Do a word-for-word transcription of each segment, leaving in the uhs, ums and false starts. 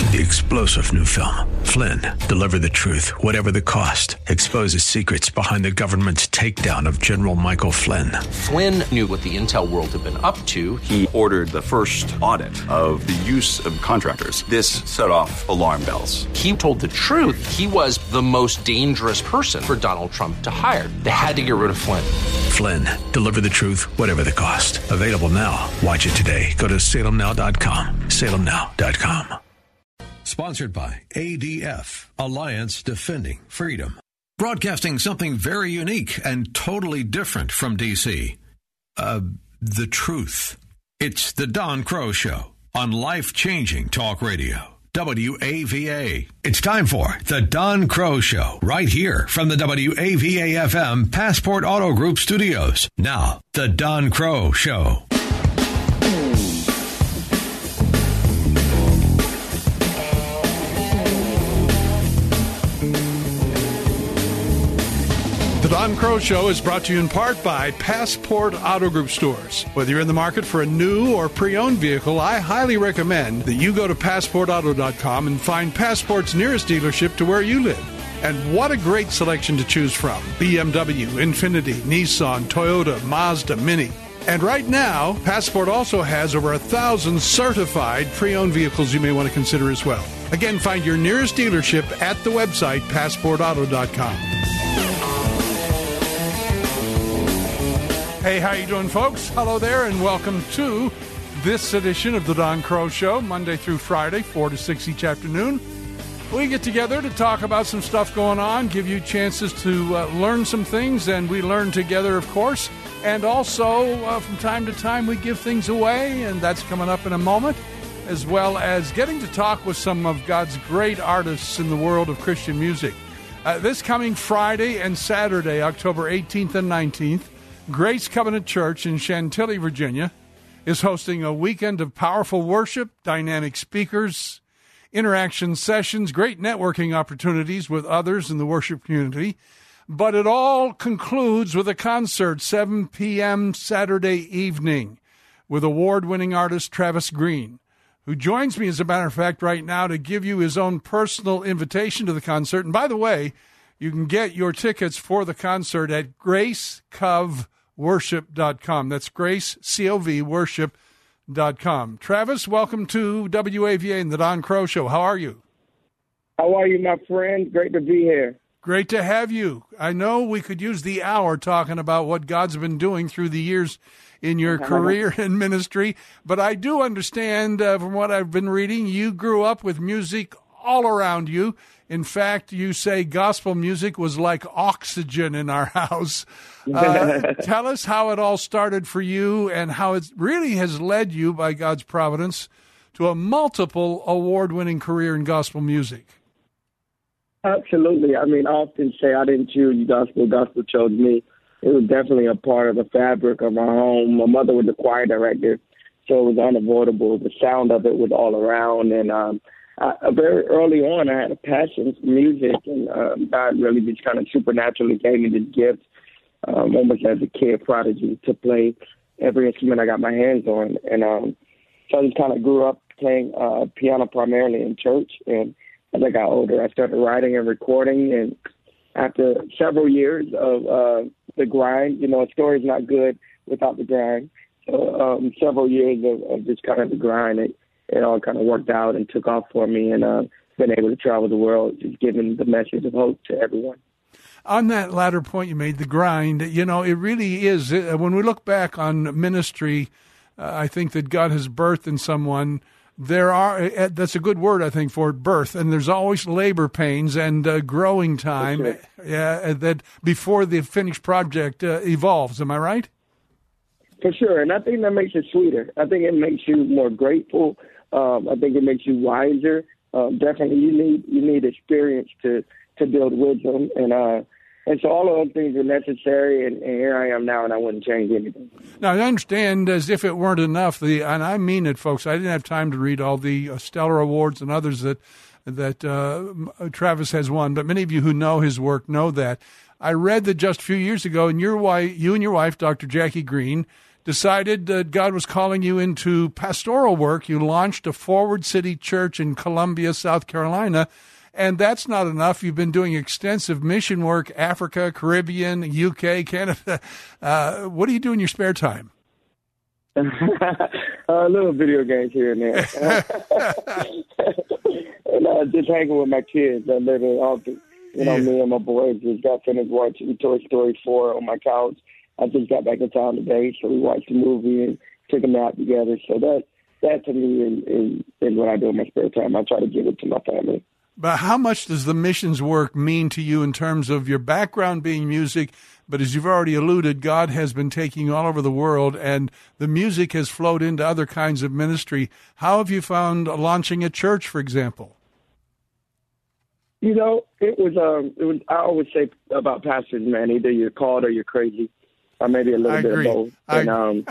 The explosive new film, Flynn, deliver the truth, whatever the cost, exposes secrets behind the government's takedown of General Michael Flynn. Flynn knew what the intel world had been up to. He ordered the first audit of the use of contractors. This set off alarm bells. He told the truth. He was the most dangerous person for Donald Trump to hire. They had to get rid of Flynn. Flynn, deliver the truth, whatever the cost. Available now. Watch it today. Go to salem now dot com. salem now dot com. Sponsored by A D F, Alliance Defending Freedom. Broadcasting something very unique and totally different from D C. Uh, the truth. It's the Don Crow Show on life-changing talk radio. W A V A. It's time for the Don Crow Show right here from the W A V A F M Passport Auto Group studios. Now, the Don Crow Show. The Don Crow Show is brought to you in part by Passport Auto Group stores. Whether you're in the market for a new or pre-owned vehicle, I highly recommend that you go to passport auto dot com and find Passport's nearest dealership to where you live. And what a great selection to choose from. B M W, Infiniti, Nissan, Toyota, Mazda, Mini. And right now, Passport also has over a thousand certified pre-owned vehicles you may want to consider as well. Again, find your nearest dealership at the website passport auto dot com. Hey, how you doing, folks? Hello there, and welcome to this edition of the Don Crow Show, Monday through Friday, four to six each afternoon. We get together to talk about some stuff going on, give you chances to uh, learn some things, and we learn together, of course. And also, uh, from time to time, we give things away, and that's coming up in a moment, as well as getting to talk with some of God's great artists in the world of Christian music. Uh, this coming Friday and Saturday, October eighteenth and nineteenth, Grace Covenant Church in Chantilly, Virginia, is hosting a weekend of powerful worship, dynamic speakers, interaction sessions, great networking opportunities with others in the worship community. But it all concludes with a concert, seven p.m. Saturday evening, with award-winning artist Travis Green, who joins me, as a matter of fact, right now to give you his own personal invitation to the concert. And by the way, you can get your tickets for the concert at grace cov worship dot com. That's Grace, C O V, worship dot com. Travis, welcome to W A V A and the Don Crow Show. How are you? How are you, my friend? Great to be here. Great to have you. I know we could use the hour talking about what God's been doing through the years in your career and ministry, but I do understand uh, from what I've been reading, you grew up with music all around you. In fact, you say gospel music was like oxygen in our house. Uh, tell us how it all started for you and how it really has led you, by God's providence, to a multiple award-winning career in gospel music. Absolutely. I mean, I often say I didn't choose gospel. Gospel chose me. It was definitely a part of the fabric of our home. My mother was the choir director, so it was unavoidable. The sound of it was all around, and um, I, very early on, I had a passion for music, and um, God really just kind of supernaturally gave me this gift, um, almost as a kid prodigy, to play every instrument I got my hands on. And um, so I just kind of grew up playing uh, piano primarily in church, and as I got older, I started writing and recording, and after several years of uh, the grind, you know, a story's not good without the grind. So um, several years of, of just kind of the grind, it, it all kind of worked out and took off for me, and uh, been able to travel the world, just giving the message of hope to everyone. On that latter point you made, the grind, you know, it really is. When we look back on ministry, uh, I think that God has birthed in someone. There are, that's a good word, I think, for birth, and there's always labor pains and uh, growing time uh, that before the finished project uh, evolves. Am I right? For sure, and I think that makes it sweeter. I think it makes you more grateful. Um, I think it makes you wiser. Um, definitely, you need you need experience to, to build wisdom, and uh, and so all of those things are necessary. And, and here I am now, and I wouldn't change anything. Now I understand, as if it weren't enough, the and I mean it, folks. I didn't have time to read all the uh, stellar awards and others that that uh, Travis has won, but many of you who know his work know that. I read that just a few years ago, and your wife, you and your wife, Doctor Jackie Green, decided that God was calling you into pastoral work. You launched a Forward City Church in Columbia, South Carolina. And that's not enough. You've been doing extensive mission work, Africa, Caribbean, U K, Canada. Uh, what do you do in your spare time? A uh, little video games here and there. And uh, just hanging with my kids. I live in often. You know, yeah. Me and my boys just got finished watching Toy Story four on my couch. I just got back in town today, so we watched the movie and took a nap together. So that, that to me is, is, is what I do in my spare time. I try to give it to my family. But how much does the missions work mean to you in terms of your background being music? But as you've already alluded, God has been taking you all over the world, and the music has flowed into other kinds of ministry. How have you found launching a church, for example? You know, it was, um, it was, I always say about pastors, man, either you're called or you're crazy. Or maybe a little I bit agree. of both. I and um,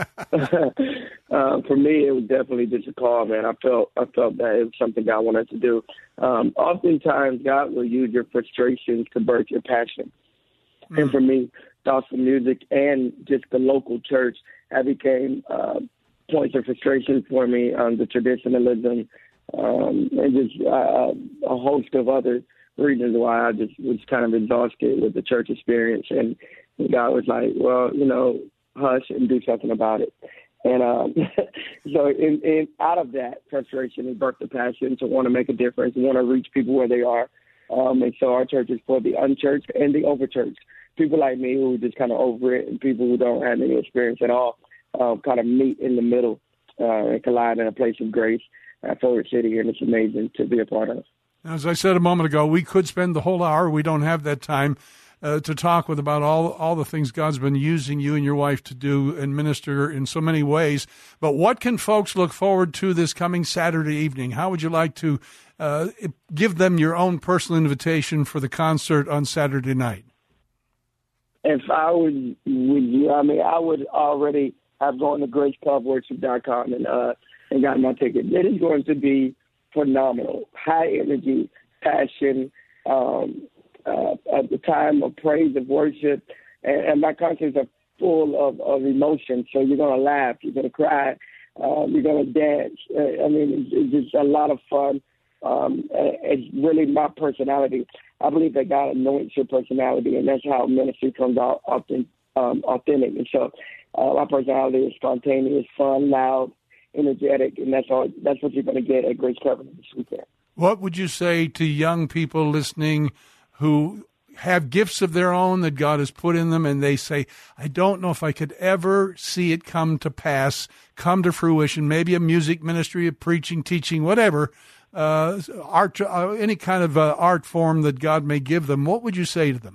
uh, for me, it was definitely just a call, man. I felt I felt that it was something God wanted to do. Um, oftentimes, God will use your frustrations to birth your passion. Mm. And for me, gospel music and just the local church have became uh, points of frustration for me. Um, the traditionalism um, and just uh, a host of other reasons why I just was kind of exhausted with the church experience. And God was like, well, you know, hush and do something about it. And um, so in, in, out of that frustration, it birthed the passion to want to make a difference, want to reach people where they are. Um, and so our church is for the unchurched and the overchurched. People like me who are just kind of over it, and people who don't have any experience at all uh, kind of meet in the middle uh, and collide in a place of grace at Forward City, and it's amazing to be a part of. As I said a moment ago, we could spend the whole hour. We don't have that time. Uh, to talk with about all all the things God's been using you and your wife to do and minister in so many ways. But what can folks look forward to this coming Saturday evening? How would you like to uh, give them your own personal invitation for the concert on Saturday night? If I would, would you, I mean, I would already have gone to grace cove worship dot com and, uh, and gotten my ticket. It is going to be phenomenal. High energy, passion, um, Uh, at the time of praise and worship, and, and my concerts are full of, of emotion. So you're going to laugh, you're going to cry, uh, you're going to dance. Uh, I mean, it's, it's just a lot of fun. Um, it's really my personality. I believe that God anoints your personality, and that's how ministry comes out often um, authentic. And so uh, my personality is spontaneous, fun, loud, energetic, and that's all. That's what you're going to get at Grace Covenant this weekend. What would you say to young people listening who have gifts of their own that God has put in them, and they say, I don't know if I could ever see it come to pass, come to fruition, maybe a music ministry, a preaching, teaching, whatever, uh, art, uh, any kind of uh, art form that God may give them? What would you say to them?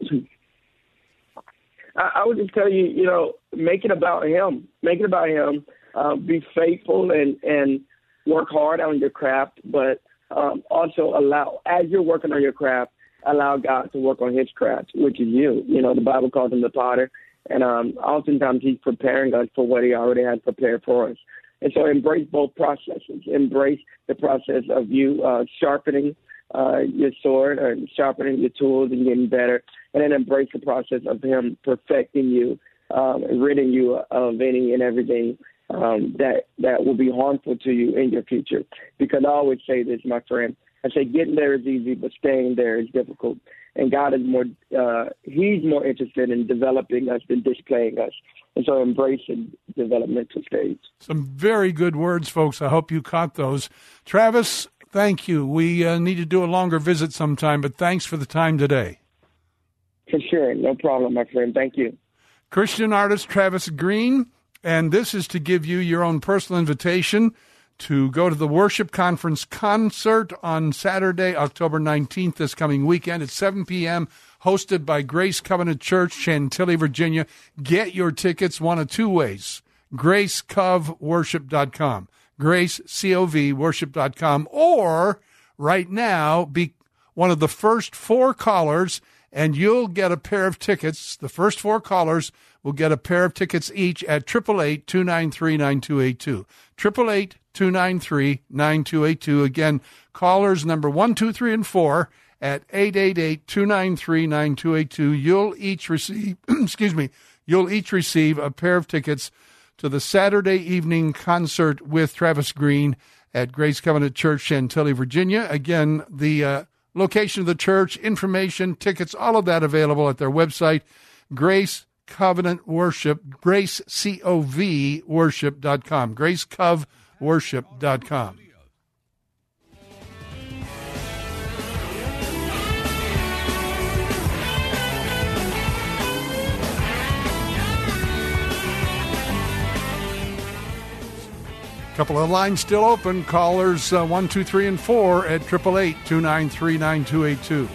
I would just tell you, you know, make it about Him. Make it about Him. Uh, be faithful and, and work hard on your craft, but um, also allow, as you're working on your craft, allow God to work on His craft, which is you. You know, the Bible calls Him the potter. And um, oftentimes He's preparing us for what He already has prepared for us. And so embrace both processes. Embrace the process of you uh, sharpening uh, your sword and sharpening your tools and getting better. And then embrace the process of Him perfecting you, um, and ridding you of any and everything um, that, that will be harmful to you in your future. Because I always say this, my friend, I say getting there is easy, but staying there is difficult. And God is more, uh, He's more interested in developing us than displaying us. And so embrace the developmental stage. Some very good words, folks. I hope you caught those. Travis, thank you. We uh, need to do a longer visit sometime, but thanks for the time today. For sure. No problem, my friend. Thank you. Christian artist Travis Green, and this is to give you your own personal invitation to go to the Worship Conference concert on Saturday, October nineteenth, this coming weekend at seven p.m., hosted by Grace Covenant Church, Chantilly, Virginia. Get your tickets one of two ways, grace cove worship dot com, grace, C O V, worship dot com, or right now, be one of the first four callers, and you'll get a pair of tickets. The first four callers will get a pair of tickets each at eight eight eight, two nine three, nine two eight two. eight eight eight, two nine three, nine two eight two. Again, callers number one, two, three, and four at eight eight eight, two nine three, nine two eight two. You'll each receive, excuse me, you'll each receive a pair of tickets to the Saturday evening concert with Travis Green at Grace Covenant Church, Chantilly, Virginia. Again, the uh, location of the church, information, tickets, all of that available at their website, Grace Covenant Worship, Grace C O V Worship dot com, Grace Cov Worship dot com. Couple of lines still open. Callers uh, one, two, three, and four at eight eight eight, two nine three, nine two eight two.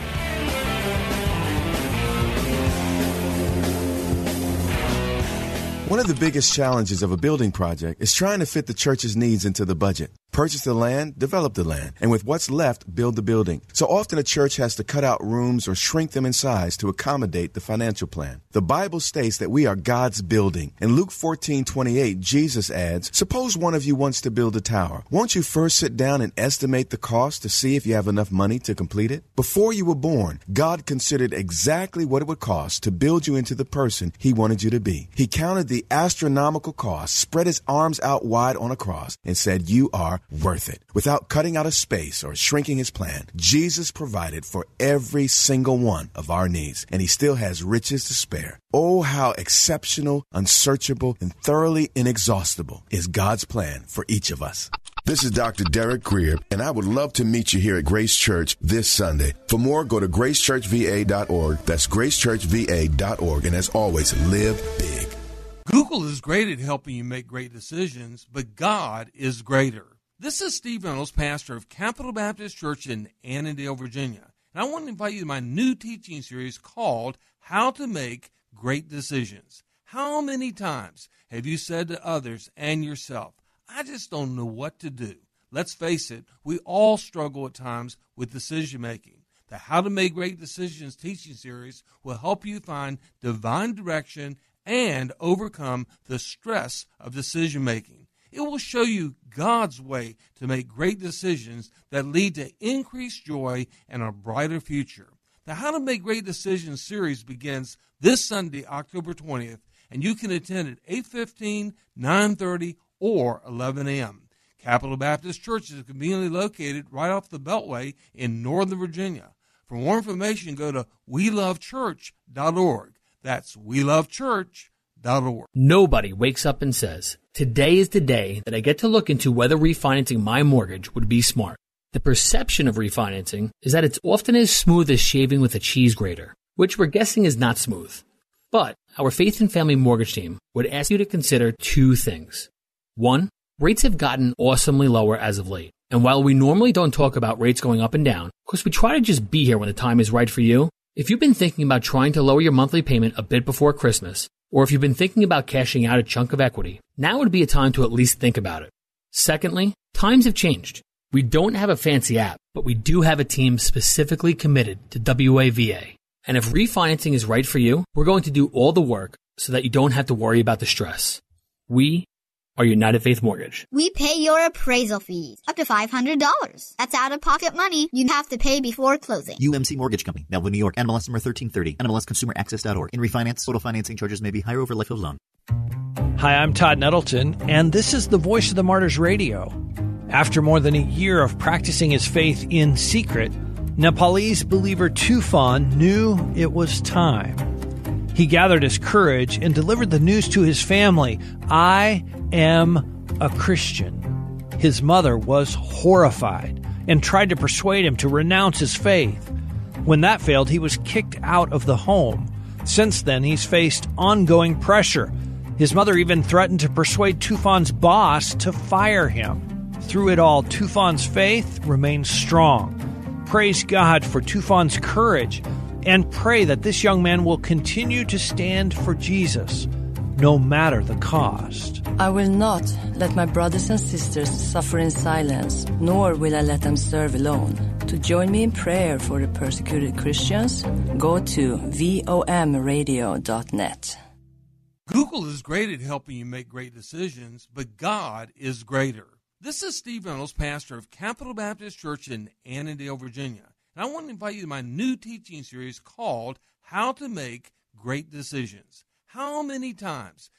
One of the biggest challenges of a building project is trying to fit the church's needs into the budget. Purchase the land, develop the land, and with what's left, build the building. So often a church has to cut out rooms or shrink them in size to accommodate the financial plan. The Bible states that we are God's building. In Luke fourteen twenty-eight, Jesus adds, "Suppose one of you wants to build a tower. Won't you first sit down and estimate the cost to see if you have enough money to complete it?" Before you were born, God considered exactly what it would cost to build you into the person He wanted you to be. He counted the astronomical cost, spread His arms out wide on a cross, and said, "You are worth it." Without cutting out a space or shrinking His plan, Jesus provided for every single one of our needs, and He still has riches to spare. Oh, how exceptional, unsearchable, and thoroughly inexhaustible is God's plan for each of us. This is Doctor Derek Greer, and I would love to meet you here at Grace Church this Sunday. For more, go to grace church v a dot org. That's grace church v a dot org. And as always, live big. Google is great at helping you make great decisions, but God is greater. This is Steve Reynolds, pastor of Capital Baptist Church in Annandale, Virginia. And I want to invite you to my new teaching series called How to Make Great Decisions. How many times have you said to others and yourself, "I just don't know what to do"? Let's face it, we all struggle at times with decision making. The How to Make Great Decisions teaching series will help you find divine direction and overcome the stress of decision making. It will show you God's way to make great decisions that lead to increased joy and a brighter future. The How to Make Great Decisions series begins this Sunday, October twentieth, and you can attend at eight fifteen, nine thirty, or eleven a.m. Capital Baptist Church is conveniently located right off the Beltway in Northern Virginia. For more information, go to we love church dot org. That's we love church dot org. Nobody wakes up and says, "Today is the day that I get to look into whether refinancing my mortgage would be smart." The perception of refinancing is that it's often as smooth as shaving with a cheese grater, which we're guessing is not smooth. But our Faith and Family Mortgage team would ask you to consider two things. One, rates have gotten awesomely lower as of late. And while we normally don't talk about rates going up and down, because we try to just be here when the time is right for you, if you've been thinking about trying to lower your monthly payment a bit before Christmas, or if you've been thinking about cashing out a chunk of equity, now would be a time to at least think about it. Secondly, times have changed. We don't have a fancy app, but we do have a team specifically committed to W A V A. And if refinancing is right for you, we're going to do all the work so that you don't have to worry about the stress. We are United Faith Mortgage. We pay your appraisal fees, up to five hundred dollars. That's out-of-pocket money you have to pay before closing. U M C Mortgage Company, Melville, New York. N M L S number thirteen thirty. N M L S consumer access dot org. In refinance, total financing charges may be higher over life of loan. Hi, I'm Todd Nettleton, and this is the Voice of the Martyrs Radio. After more than a year of practicing his faith in secret, Nepalese believer Tufan knew it was time. He gathered his courage and delivered the news to his family. "I am a Christian." His mother was horrified and tried to persuade him to renounce his faith. When that failed, he was kicked out of the home. Since then, he's faced ongoing pressure. His mother even threatened to persuade Tufan's boss to fire him. Through it all, Tufan's faith remains strong. Praise God for Tufan's courage and pray that this young man will continue to stand for Jesus, no matter the cost. I will not let my brothers and sisters suffer in silence, nor will I let them serve alone. To join me in prayer for the persecuted Christians, go to vom radio dot net. Google is great at helping you make great decisions, but God is greater. This is Steve Reynolds, pastor of Capital Baptist Church in Annandale, Virginia. And I want to invite you to my new teaching series called How to Make Great Decisions. How many times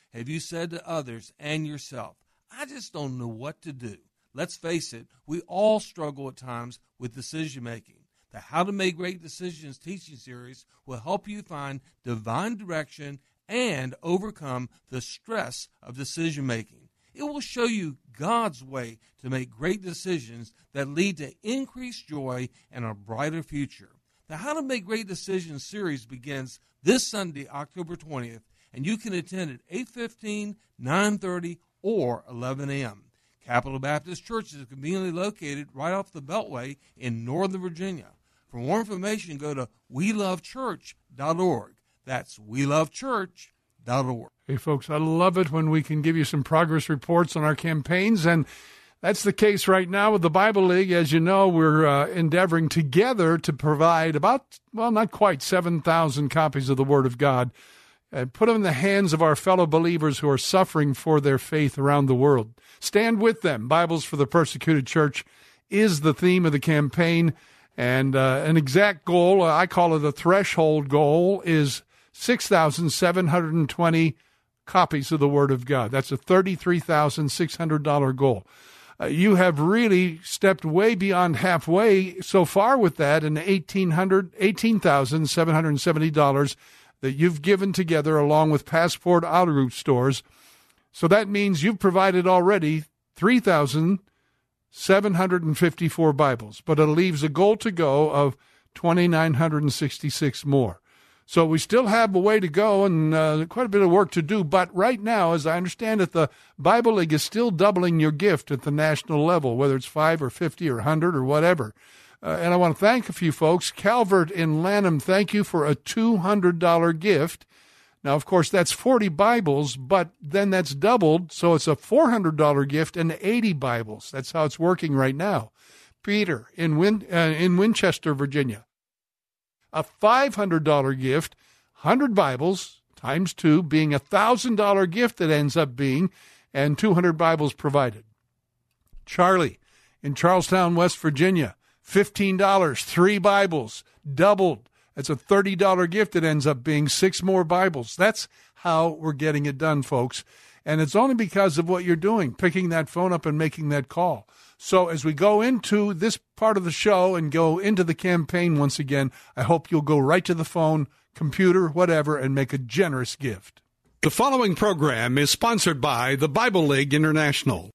have you said to others and yourself, I just don't know what to do? Let's face it, we all struggle at times with decision making. The How to Make Great Decisions teaching series will help you find divine direction and overcome the stress of decision making. It will show you God's way to make great decisions that lead to increased joy and a brighter future. The How to Make Great Decisions series begins this Sunday, October twentieth, and you can attend at eight fifteen, nine thirty, or eleven a.m. Capital Baptist Church is conveniently located right off the Beltway in Northern Virginia. For more information, go to we love church dot org. That's we love church dot org. Hey, folks, I love it when we can give you some progress reports on our campaigns, and that's the case right now with the Bible League. As you know, we're uh, endeavoring together to provide about, well, not quite seven thousand copies of the Word of God and put them in the hands of our fellow believers who are suffering for their faith around the world. Stand with them. Bibles for the Persecuted Church is the theme of the campaign. And uh, an exact goal, uh, I call it a threshold goal, is six thousand seven hundred twenty copies of the Word of God. That's a thirty-three thousand six hundred dollars goal. Uh, you have really stepped way beyond halfway so far with that, and eighteen thousand seven hundred seventy dollars that you've given together along with Passport Auto Group stores. So that means you've provided already three thousand seven hundred fifty-four Bibles, but it leaves a goal to go of two thousand nine hundred sixty-six more. So we still have a way to go and uh, quite a bit of work to do, but right now, as I understand it, the Bible League is still doubling your gift at the national level, whether it's five or fifty or one hundred or whatever. Uh, and I want to thank a few folks. Calvert in Lanham, thank you for a two hundred dollars gift. Now, of course, that's forty Bibles, but then that's doubled, so it's a four hundred dollars gift and eighty Bibles. That's how it's working right now. Peter in Win, uh, in Winchester, Virginia, a five hundred dollars gift, one hundred Bibles, times two, being a one thousand dollars gift that ends up being, and two hundred Bibles provided. Charlie in Charlestown, West Virginia, fifteen dollars, three Bibles, doubled. It's a thirty dollars gift that ends up being six more Bibles. That's how we're getting it done, folks. And it's only because of what you're doing, picking that phone up and making that call. So as we go into this part of the show and go into the campaign once again, I hope you'll go right to the phone, computer, whatever, and make a generous gift. The following program is sponsored by the Bible League International.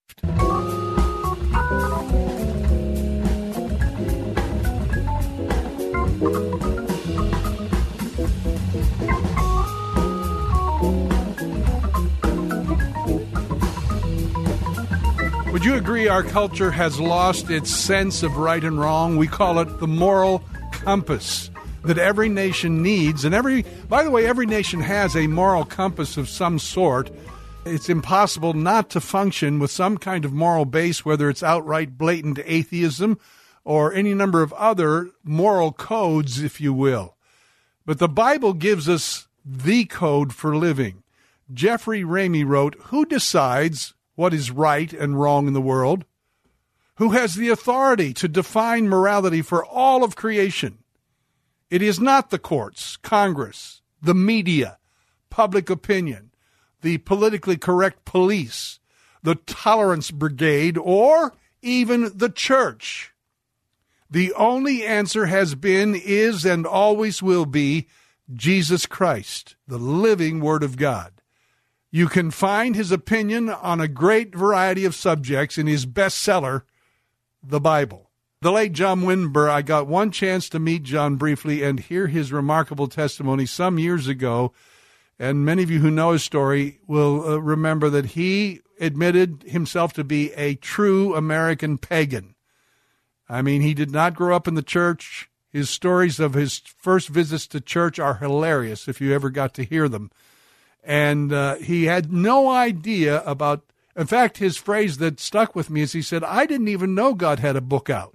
Would you agree our culture has lost its sense of right and wrong? We call it the moral compass that every nation needs. And every, by the way, every nation has a moral compass of some sort. It's impossible not to function with some kind of moral base, whether it's outright blatant atheism or any number of other moral codes, if you will. But the Bible gives us the code for living. Jeffrey Ramey wrote, "Who decides what is right and wrong in the world? Who has the authority to define morality for all of creation? It is not the courts, Congress, the media, public opinion, the politically correct police, the tolerance brigade, or even the church. The only answer has been, is, and always will be Jesus Christ, the living Word of God. You can find his opinion on a great variety of subjects in his bestseller, The Bible." The late John Wimber, I got one chance to meet John briefly and hear his remarkable testimony some years ago. And many of you who know his story will uh, remember that he admitted himself to be a true American pagan. I mean, he did not grow up in the church. His stories of his first visits to church are hilarious if you ever got to hear them. And uh, he had no idea about, in fact, his phrase that stuck with me is he said, "I didn't even know God had a book out."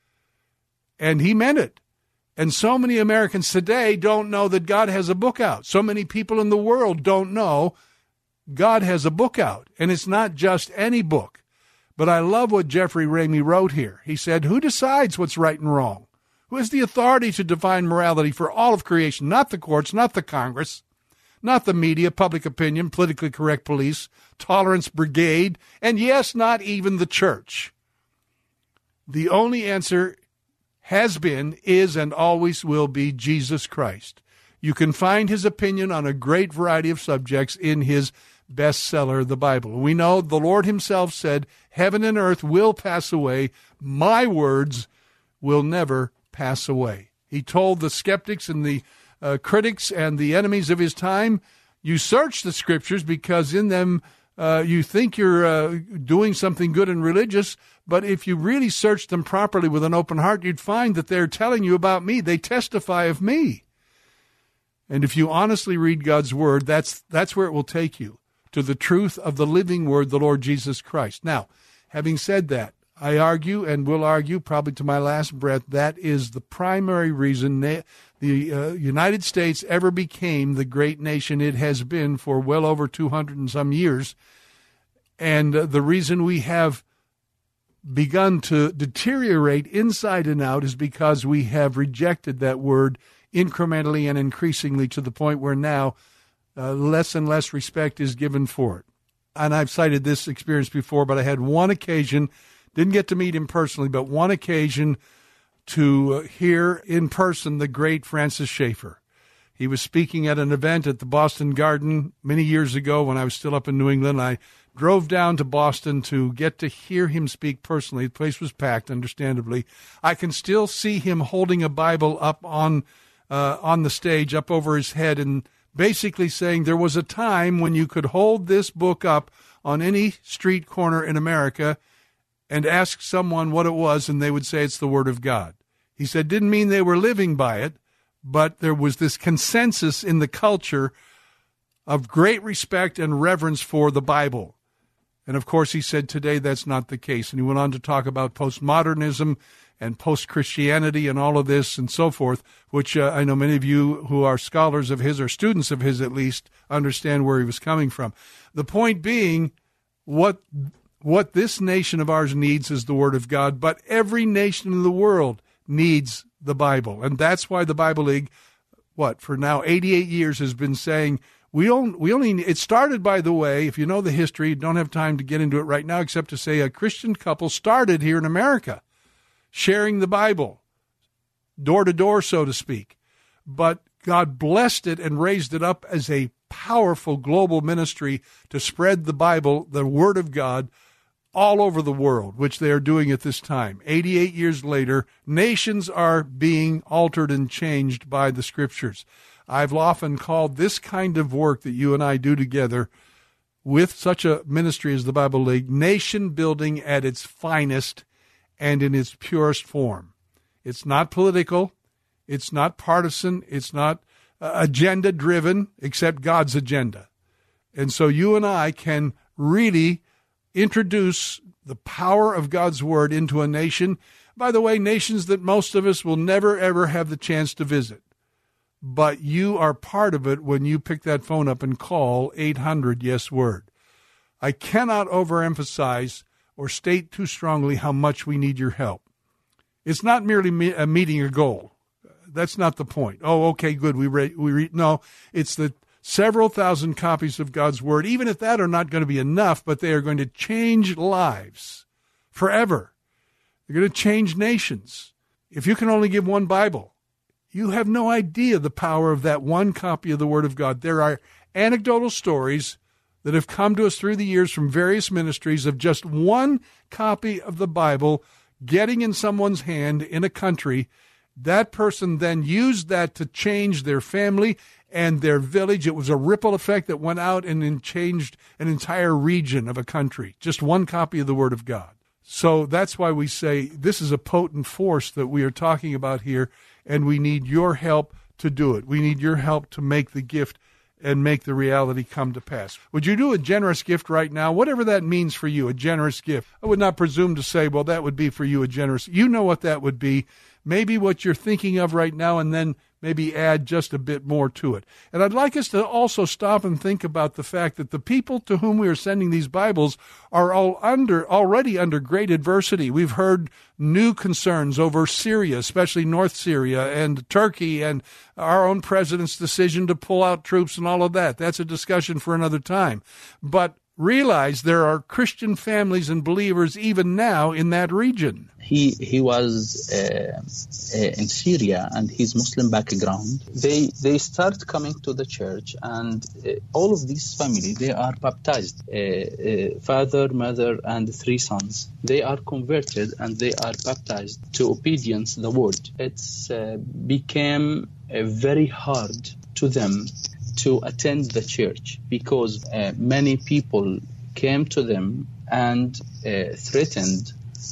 And he meant it. And so many Americans today don't know that God has a book out. So many people in the world don't know God has a book out. And it's not just any book. But I love what Jeffrey Ramey wrote here. He said, "Who decides what's right and wrong? Who has the authority to define morality for all of creation? Not the courts, not the Congress. not the media, public opinion, politically correct police, tolerance brigade, and yes, not even the church. The only answer has been, is, and always will be Jesus Christ. You can find his opinion on a great variety of subjects in his bestseller, the Bible. We know the Lord himself said, heaven and earth will pass away. My words will never pass away. He told the skeptics and the uh, critics and the enemies of his time, you search the scriptures because in them uh, you think you're uh, doing something good and religious, but if you really search them properly with an open heart, you'd find that they're telling you about me. They testify of me. And if you honestly read God's word, that's that's where it will take you, to the truth of the living word, the Lord Jesus Christ. Now, having said that, I argue and will argue probably to my last breath, that is the primary reason na- the uh, United States ever became the great nation it has been for well over two hundred and some years. And uh, the reason we have begun to deteriorate inside and out is because we have rejected that word incrementally and increasingly to the point where now uh, less and less respect is given for it. And I've cited this experience before, but I had one occasion, didn't get to meet him personally, but one occasion to hear in person the great Francis Schaeffer. He was speaking at an event at the Boston Garden many years ago when I was still up in New England. I drove down to Boston to get to hear him speak personally. The place was packed, understandably. I can still see him holding a Bible up on uh, on the stage, up over his head, and basically saying there was a time when you could hold this book up on any street corner in America and ask someone what it was, and they would say it's the Word of God. He said didn't mean they were living by it, but there was this consensus in the culture of great respect and reverence for the Bible. And, of course, he said today that's not the case. And he went on to talk about postmodernism and post-Christianity and all of this and so forth, which uh, I know many of you who are scholars of his, or students of his at least, understand where he was coming from. The point being, what what this nation of ours needs is the Word of God, but every nation in the world needs the Bible. And that's why the Bible League, what, for now eighty-eight years has been saying, we only, we only, it started, by the way, if you know the history, don't have time to get into it right now, except to say a Christian couple started here in America, sharing the Bible, door to door, so to speak. But God blessed it and raised it up as a powerful global ministry to spread the Bible, the Word of God, all over the world, which they are doing at this time. eighty-eight years later, nations are being altered and changed by the Scriptures. I've often called this kind of work that you and I do together with such a ministry as the Bible League, nation building at its finest and in its purest form. It's not political. It's not partisan. It's not uh, agenda driven, except God's agenda. And so you and I can really introduce the power of God's word into a nation. By the way, nations that most of us will never, ever have the chance to visit. But you are part of it when you pick that phone up and call eight hundred yes word. I cannot overemphasize or state too strongly how much we need your help. It's not merely me- a meeting a goal. That's not the point. Oh, okay, good. We re- we re- no. It's the several thousand copies of God's word. Even if that are not going to be enough, but they are going to change lives forever. They're going to change nations. If you can only give one Bible, you have no idea the power of that one copy of the Word of God. There are anecdotal stories that have come to us through the years from various ministries of just one copy of the Bible getting in someone's hand in a country. That person then used that to change their family and their village. It was a ripple effect that went out and changed an entire region of a country. Just one copy of the Word of God. So that's why we say this is a potent force that we are talking about here, and we need your help to do it. We need your help to make the gift and make the reality come to pass. Would you do a generous gift right now? Whatever that means for you, a generous gift. I would not presume to say, well, that would be for you a generous. You know what that would be. maybe what you're thinking of right now, and then maybe add just a bit more to it. And I'd like us to also stop and think about the fact that the people to whom we are sending these Bibles are all under already under great adversity. We've heard new concerns over Syria, especially North Syria and Turkey, and our own president's decision to pull out troops and all of that. That's a discussion for another time. But realize there are Christian families and believers even now in that region. He he was uh, uh, in Syria, and his Muslim background. They they start coming to the church, and uh, all of these families, they are baptized. Uh, uh, father, mother, and three sons. They are converted, and they are baptized to obedience the word. It's uh, became uh, very hard to them to attend the church, because uh, many people came to them and uh, threatened,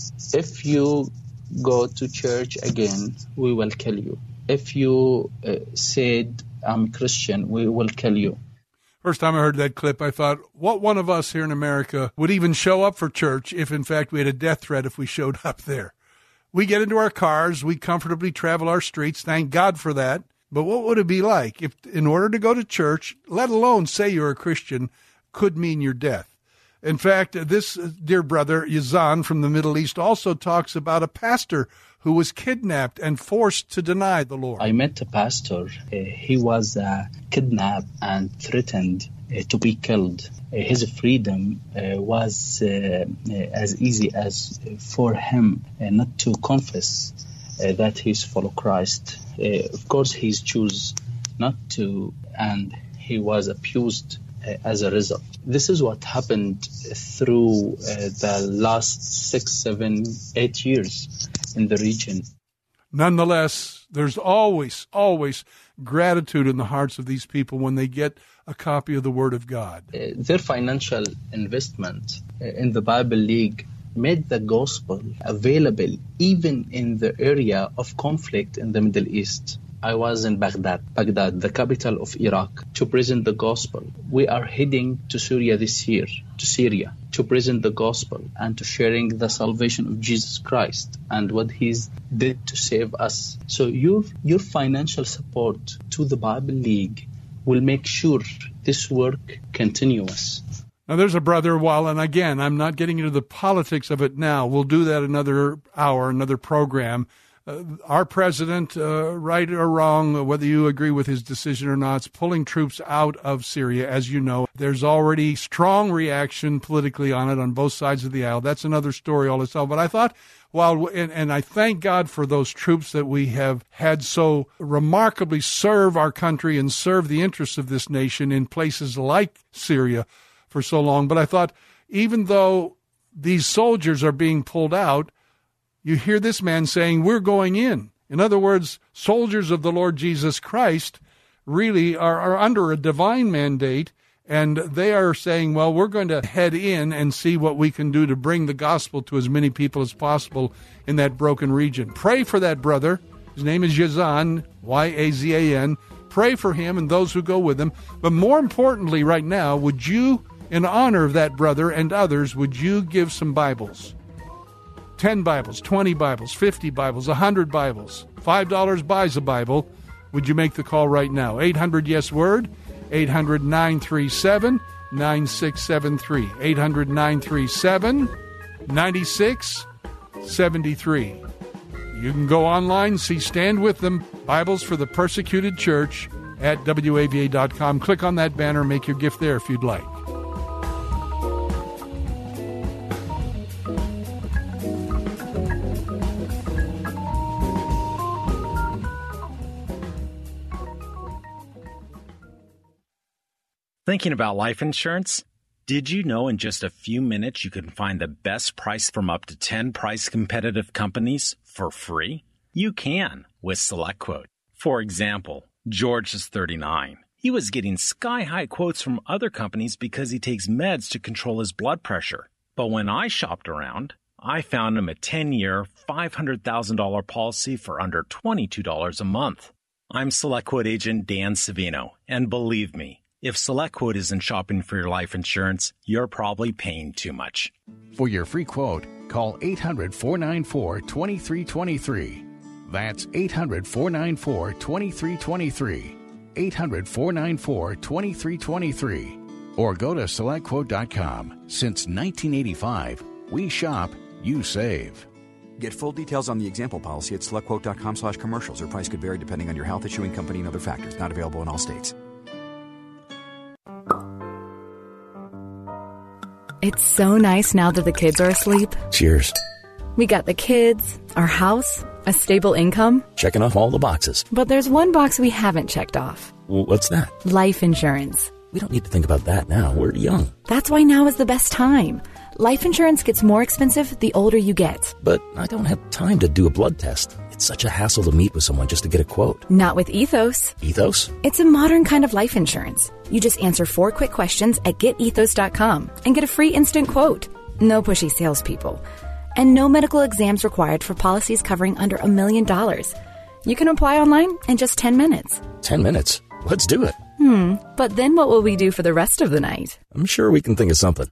if you go to church again, we will kill you. If you uh, said, I'm Christian, we will kill you. First time I heard that clip, I thought, what one of us here in America would even show up for church if, in fact, we had a death threat if we showed up there? We get into our cars, we comfortably travel our streets, thank God for that. But what would it be like if, in order to go to church, let alone say you're a Christian, could mean your death? In fact, this dear brother, Yazan from the Middle East, also talks about a pastor who was kidnapped and forced to deny the Lord. I met a pastor. Uh, he was uh, kidnapped and threatened uh, to be killed. Uh, his freedom uh, was uh, uh, as easy as for him uh, not to confess Uh, that he's follow Christ. Uh, of course, he's choose not to, and he was abused uh, as a result. This is what happened through uh, the last six, seven, eight years in the region. Nonetheless, there's always, always gratitude in the hearts of these people when they get a copy of the Word of God. Uh, their financial investment uh, in the Bible League made the gospel available even in the area of conflict in the Middle East. I was in Baghdad, Baghdad, the capital of Iraq, to present the gospel. We are heading to Syria this year, to Syria, to present the gospel and to sharing the salvation of Jesus Christ and what He's did to save us. So your your financial support to the Bible League will make sure this work continuous. Now, there's a brother, while, and again, I'm not getting into the politics of it now. We'll do that another hour, another program. Uh, our president, uh, right or wrong, whether you agree with his decision or not, is pulling troops out of Syria. As you know, there's already strong reaction politically on it on both sides of the aisle. That's another story all itself. But I thought, while, and, and I thank God for those troops that we have had so remarkably serve our country and serve the interests of this nation in places like Syria for so long. But I thought, even though these soldiers are being pulled out, you hear this man saying, we're going in. In other words, soldiers of the Lord Jesus Christ really are, are under a divine mandate, and they are saying, well, we're going to head in and see what we can do to bring the gospel to as many people as possible in that broken region. Pray for that brother. His name is Yazan, Y A Z A N. Pray for him and those who go with him. But more importantly right now, would you, in honor of that brother and others, would you give some Bibles? ten Bibles, twenty Bibles, fifty Bibles, one hundred Bibles. five dollars buys a Bible. Would you make the call right now? eight hundred yes word, eight hundred nine three seven nine six seven three. eight hundred nine three seven nine six seven three. You can go online, see Stand With Them, Bibles for the Persecuted Church at W A V A dot com. Click on that banner, make your gift there if you'd like. Thinking about life insurance? Did you know in just a few minutes you can find the best price from up to ten price-competitive companies for free? You can with SelectQuote. For example, George is thirty-nine. He was getting sky-high quotes from other companies because he takes meds to control his blood pressure. But when I shopped around, I found him a ten-year, five hundred thousand dollars policy for under twenty-two dollars a month. I'm SelectQuote agent Dan Savino, and believe me, if SelectQuote isn't shopping for your life insurance, you're probably paying too much. For your free quote, call eight hundred four nine four two three two three. That's eight hundred, four nine four, two three two three. eight hundred, four nine four, two three two three. Or go to select quote dot com. Since nineteen eighty-five, we shop, you save. Get full details on the example policy at select quote dot com slash commercials. Or price could vary depending on your health, issuing company, and other factors. Not available in all states. It's so nice now that the kids are asleep. Cheers. We got the kids, our house, a stable income. Checking off all the boxes. But there's one box we haven't checked off. What's that? Life insurance. We don't need to think about that now. We're young. That's why now is the best time. Life insurance gets more expensive the older you get. But I don't have time to do a blood test. It's such a hassle to meet with someone just to get a quote. Not with Ethos. Ethos? It's a modern kind of life insurance. You just answer four quick questions at get ethos dot com and get a free instant quote. No pushy salespeople. And no medical exams required for policies covering under a million dollars. You can apply online in just ten minutes. Ten minutes? Let's do it. Hmm, but then what will we do for the rest of the night? I'm sure we can think of something.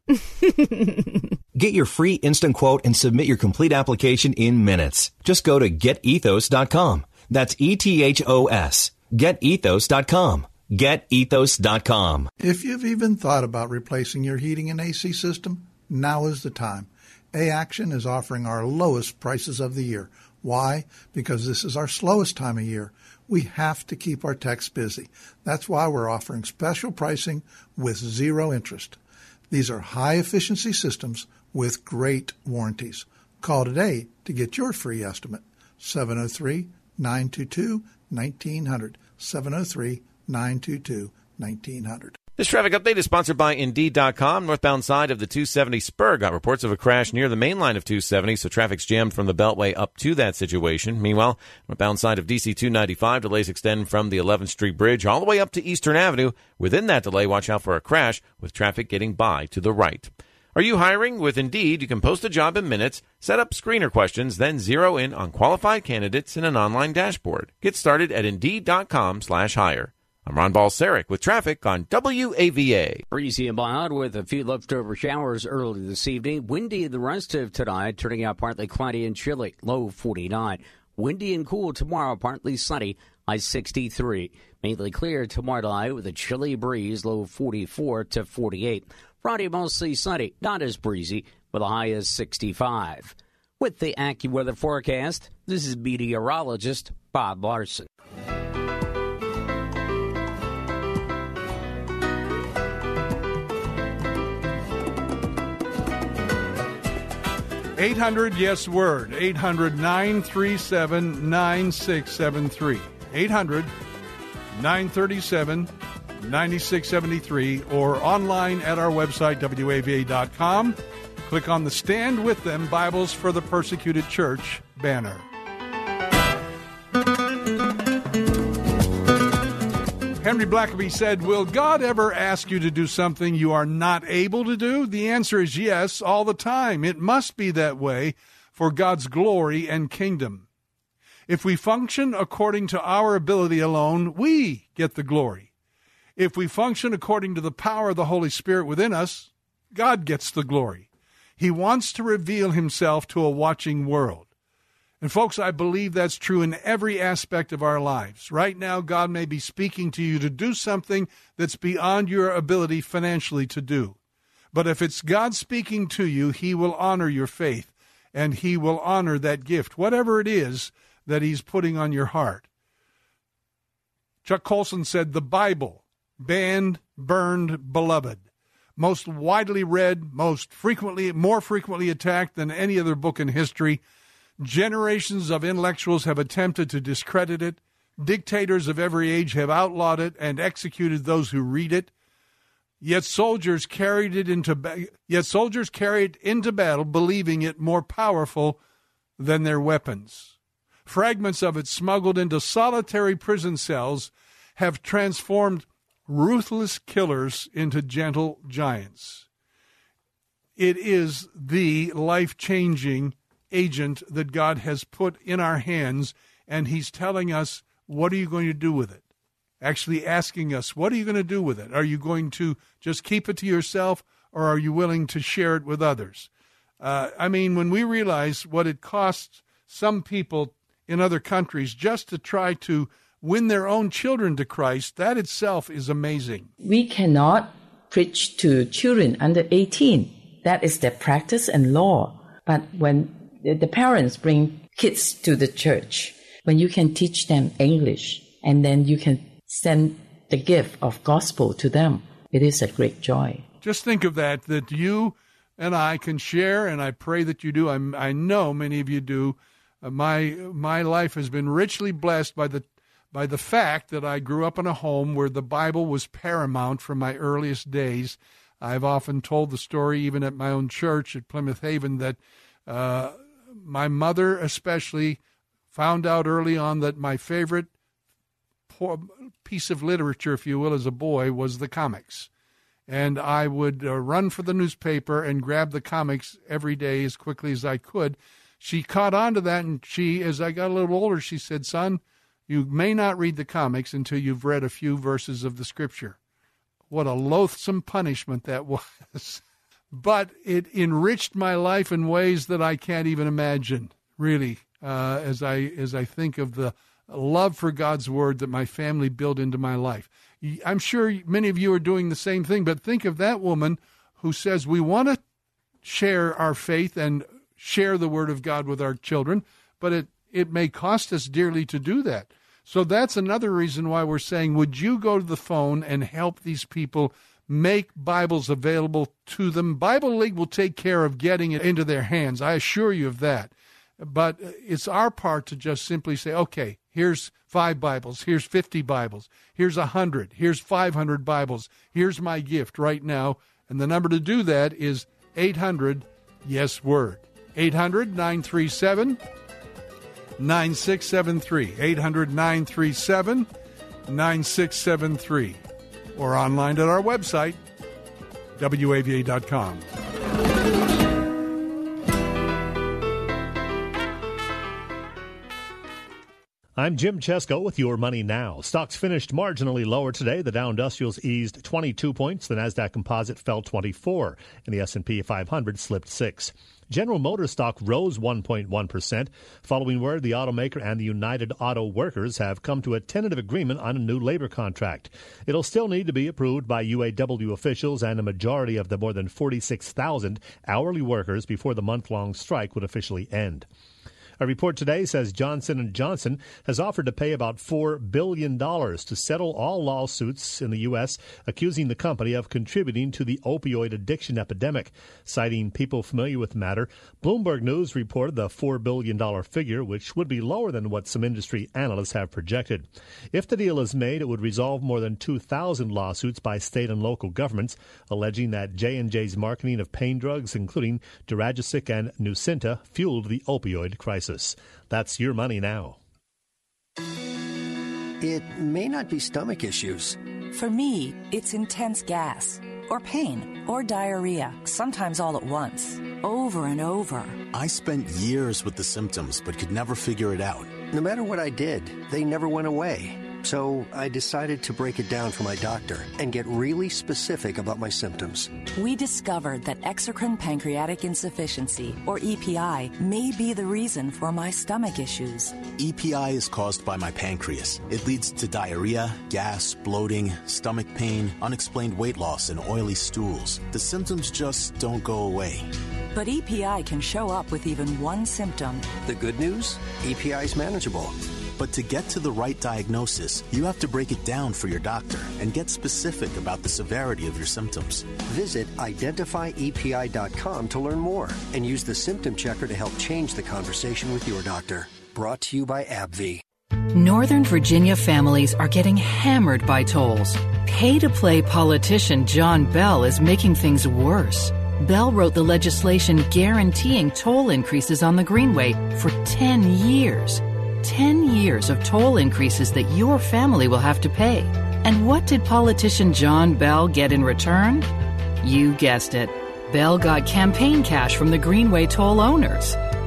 Get your free instant quote and submit your complete application in minutes. Just go to get ethos dot com. That's E T H O S. get ethos dot com. get ethos dot com. If you've even thought about replacing your heating and A C system, now is the time. A-Action is offering our lowest prices of the year. Why? Because this is our slowest time of year. We have to keep our techs busy. That's why we're offering special pricing with zero interest. These are high-efficiency systems with great warranties. Call today to get your free estimate. seven oh three, nine two two, nineteen hundred. seven oh three, nine two two, nineteen hundred. This traffic update is sponsored by Indeed dot com. Northbound side of the two seventy spur got reports of a crash near the main line of two seventy, so traffic's jammed from the Beltway up to that situation. Meanwhile, northbound side of D C two ninety-five, delays extend from the eleventh Street Bridge all the way up to Eastern Avenue. Within that delay, watch out for a crash with traffic getting by to the right. Are you hiring? With Indeed, you can post a job in minutes, set up screener questions, then zero in on qualified candidates in an online dashboard. Get started at Indeed dot com slash hire. I'm Ron Balsaric with traffic on W A V A. Breezy and mild with a few leftover showers early this evening. Windy the rest of tonight, turning out partly cloudy and chilly, low forty-nine. Windy and cool tomorrow, partly sunny, high sixty-three. Mainly clear tomorrow night with a chilly breeze, low forty-four to forty-eight. Friday mostly sunny, not as breezy, with a high of sixty-five. With the AccuWeather forecast, this is meteorologist Bob Larson. eight hundred yes word. eight hundred nine three seven nine six seven three. eight hundred nine three seven nine six seven three or online at our website W A V A dot com. Click on the Stand With Them Bibles for the Persecuted Church banner. Henry Blackaby said, will God ever ask you to do something you are not able to do? The answer is yes, all the time. It must be that way for God's glory and kingdom. If we function according to our ability alone, we get the glory. If we function according to the power of the Holy Spirit within us, God gets the glory. He wants to reveal himself to a watching world. And folks, I believe that's true in every aspect of our lives. Right now, God may be speaking to you to do something that's beyond your ability financially to do. But if it's God speaking to you, he will honor your faith, and he will honor that gift, whatever it is that he's putting on your heart. Chuck Colson said, the Bible, banned, burned, beloved, most widely read, most frequently, more frequently attacked than any other book in history. Generations of intellectuals have attempted to discredit it. Dictators of every age have outlawed it and executed those who read it. Yet soldiers carried it into ba- yet soldiers carried into battle, believing it more powerful than their weapons. Fragments of it smuggled into solitary prison cells have transformed ruthless killers into gentle giants. It is the life-changing agent that God has put in our hands, and he's telling us, what are you going to do with it? Actually asking us, what are you going to do with it? Are you going to just keep it to yourself, or are you willing to share it with others? Uh, I mean, when we realize what it costs some people in other countries just to try to win their own children to Christ, that itself is amazing. We cannot preach to children under eighteen. That is their practice and law. But when the parents bring kids to the church, when you can teach them English and then you can send the gift of gospel to them, it is a great joy. Just think of that, that you and I can share, and I pray that you do. I, I know many of you do. Uh, my my life has been richly blessed by the by the fact that I grew up in a home where the Bible was paramount from my earliest days. I've often told the story, even at my own church at Plymouth Haven, that uh, my mother especially found out early on that my favorite piece of literature, if you will, as a boy, was the comics. And I would uh, run for the newspaper and grab the comics every day as quickly as I could. She caught on to that, and she, as I got a little older, she said, "Son, you may not read the comics until you've read a few verses of the Scripture." What a loathsome punishment that was. But it enriched my life in ways that I can't even imagine, really, uh, as I as I think of the love for God's Word that my family built into my life. I'm sure many of you are doing the same thing, but think of that woman who says we want to share our faith and share the Word of God with our children, but it, it may cost us dearly to do that. So that's another reason why we're saying, would you go to the phone and help these people make Bibles available to them? Bible League will take care of getting it into their hands. I assure you of that. But it's our part to just simply say, okay, here's five Bibles, here's fifty Bibles, here's one hundred, here's five hundred Bibles, here's my gift right now. And the number to do that is eight hundred, yes, word. eight hundred, nine three seven, nine six seven three. eight hundred, nine three seven, nine six seven three. Or online at our website, W A V A dot com. I'm Jim Chesko with Your Money Now. Stocks finished marginally lower today. The Dow Industrials eased twenty-two points. The Nasdaq Composite fell twenty-four, and the S and P five hundred slipped six. General Motors stock rose one point one percent, following word the automaker and the United Auto Workers have come to a tentative agreement on a new labor contract. It'll still need to be approved by U A W officials and a majority of the more than forty-six thousand hourly workers before the month-long strike would officially end. A report today says Johnson and Johnson has offered to pay about four billion dollars to settle all lawsuits in the U S accusing the company of contributing to the opioid addiction epidemic. Citing people familiar with the matter, Bloomberg News reported the four billion dollars figure, which would be lower than what some industry analysts have projected. If the deal is made, it would resolve more than two thousand lawsuits by state and local governments, alleging that J and J's marketing of pain drugs, including Duragesic and Nucynta, fueled the opioid crisis. That's Your Money Now. It may not be stomach issues. For me, it's intense gas, or pain, or diarrhea, sometimes all at once, over and over. I spent years with the symptoms, but could never figure it out. No matter what I did, they never went away. So I decided to break it down for my doctor and get really specific about my symptoms. We discovered that exocrine pancreatic insufficiency, or E P I, may be the reason for my stomach issues. E P I is caused by my pancreas. It leads to diarrhea, gas, bloating, stomach pain, unexplained weight loss, and oily stools. The symptoms just don't go away. But E P I can show up with even one symptom. The good news? E P I is manageable. But to get to the right diagnosis, you have to break it down for your doctor and get specific about the severity of your symptoms. Visit identify E P I dot com to learn more and use the symptom checker to help change the conversation with your doctor. Brought to you by AbbVie. Northern Virginia families are getting hammered by tolls. Pay-to-play politician John Bell is making things worse. Bell wrote the legislation guaranteeing toll increases on the Greenway for ten years. ten years of toll increases that your family will have to pay. And what did politician John Bell get in return? You guessed it. Bell got campaign cash from the Greenway toll owners.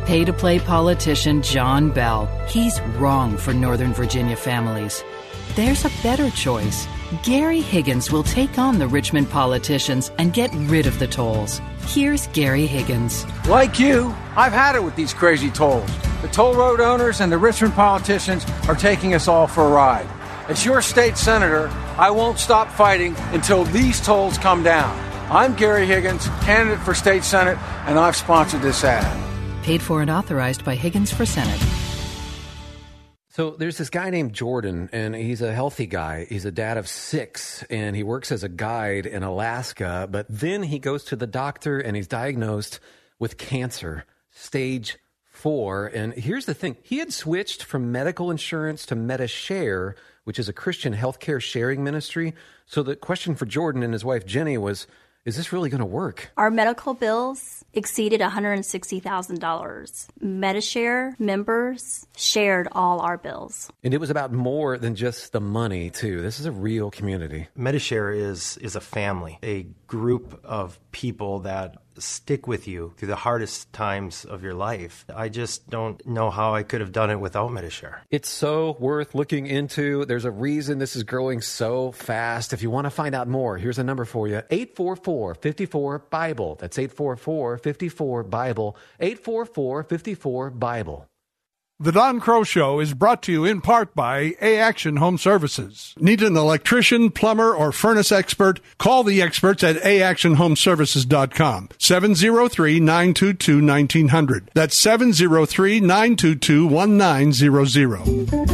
Pay-to-play politician John Bell. He's wrong for Northern Virginia families. There's a better choice. Gary Higgins will take on the Richmond politicians and get rid of the tolls. Here's Gary Higgins. Like you, I've had it with these crazy tolls. The toll road owners and the Richmond politicians are taking us all for a ride. As your state senator, I won't stop fighting until these tolls come down. I'm Gary Higgins, candidate for state senate, and I've sponsored this ad. Paid for and authorized by Higgins for Senate. So there's this guy named Jordan, and he's a healthy guy. He's a dad of six, and he works as a guide in Alaska. But then he goes to the doctor, and he's diagnosed with cancer, stage four. And here's the thing. He had switched from medical insurance to MediShare, which is a Christian healthcare sharing ministry. So the question for Jordan and his wife, Jenny, was, is this really going to work? Our medical bills exceeded one hundred sixty thousand dollars. MediShare members shared all our bills. And it was about more than just the money, too. This is a real community. MediShare is is a family, a group of people that stick with you through the hardest times of your life. I just don't know how I could have done it without MediShare. It's so worth looking into. There's a reason this is growing so fast. If you want to find out more, here's a number for you. eight four four, five four, BIBLE. That's eight four four, five four, BIBLE. eight four four, five four, BIBLE. The Don Crow Show is brought to you in part by A-Action Home Services. Need an electrician, plumber, or furnace expert? Call the experts at a action home services dot com. seven oh three, nine two two, one nine zero zero. That's seven oh three, nine two two, one nine zero zero.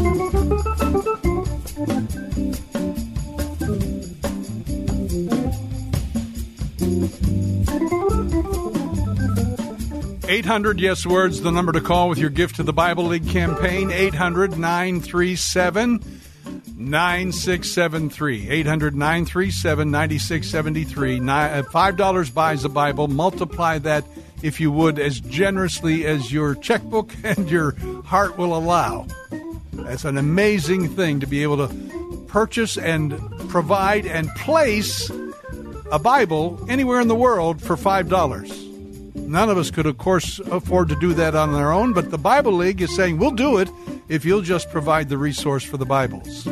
eight hundred yes words, the number to call with your gift to the Bible League campaign. eight hundred, nine three seven, nine six seven three. eight hundred, nine three seven, nine six seven three. five dollars buys a Bible. Multiply that, if you would, as generously as your checkbook and your heart will allow. That's an amazing thing to be able to purchase and provide and place a Bible anywhere in the world for five dollars. None of us could, of course, afford to do that on our own, but the Bible League is saying, we'll do it if you'll just provide the resource for the Bibles.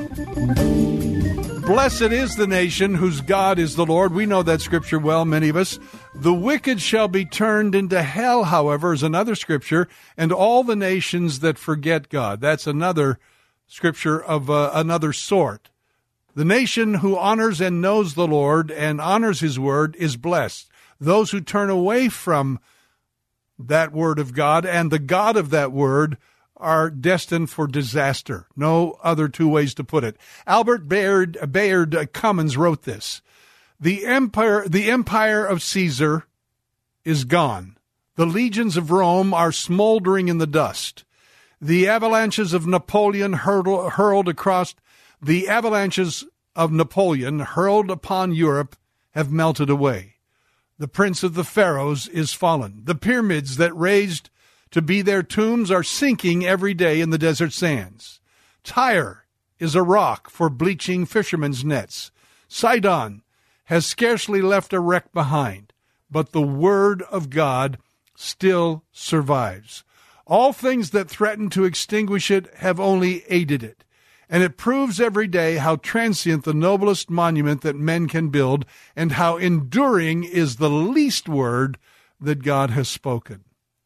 Blessed is the nation whose God is the Lord. We know that scripture well, many of us. The wicked shall be turned into hell, however, is another scripture, and all the nations that forget God. That's another scripture of uh, another sort. The nation who honors and knows the Lord and honors his word is blessed. Those who turn away from that word of God and the God of that word are destined for disaster. No other two ways to put it. Albert Bayard, Bayard Cummins wrote this. The empire, the empire of Caesar is gone. The legions of Rome are smoldering in the dust. The avalanches of Napoleon hurled, hurled across, the avalanches of Napoleon hurled upon Europe have melted away. The prince of the pharaohs is fallen. The pyramids that raised to be their tombs are sinking every day in the desert sands. Tyre is a rock for bleaching fishermen's nets. Sidon has scarcely left a wreck behind, but the word of God still survives. All things that threaten to extinguish it have only aided it. And it proves every day how transient the noblest monument that men can build, and how enduring is the least word that God has spoken.